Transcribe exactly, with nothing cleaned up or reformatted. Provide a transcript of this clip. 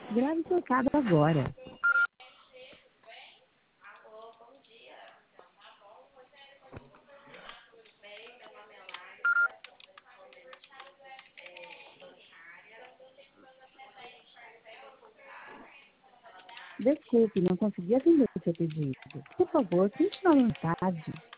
Grave seu recado agora. Desculpe, não consegui atender o seu pedido. Por favor, tente novamente.